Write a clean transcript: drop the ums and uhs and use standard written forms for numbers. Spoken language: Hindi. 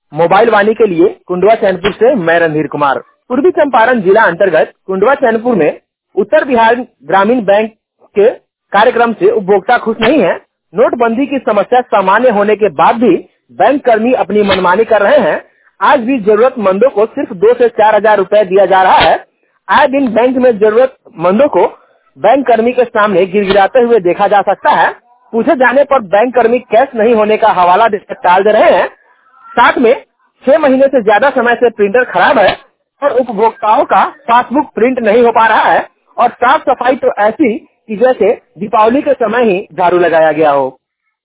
मोबाइल वाणी के लिए कुंडवा चैनपुर से मैं रणधीर कुमार। पूर्वी चंपारण जिला अंतर्गत कुंडवा चैनपुर में उत्तर बिहार ग्रामीण बैंक के कार्यक्रम से उपभोक्ता खुश नहीं है। नोटबंदी की समस्या सामान्य होने के बाद भी बैंक कर्मी अपनी मनमानी कर रहे हैं। आज भी जरूरतमंदों को सिर्फ 2 से 4 हजार रुपए दिया जा रहा है। आए दिन बैंक में जरूरतमंदों को बैंक कर्मी के सामने गिड़गिड़ाते हुए देखा जा सकता है। पूछे जाने पर बैंक कर्मी कैश नहीं होने का हवाला देकर टाल दे रहे हैं। साथ में 6 महीने से ज्यादा समय से प्रिंटर खराब है और उपभोक्ताओं का पासबुक प्रिंट नहीं हो पा रहा है और साफ सफाई तो ऐसी कि जैसे दीपावली के समय ही झाड़ू लगाया गया हो।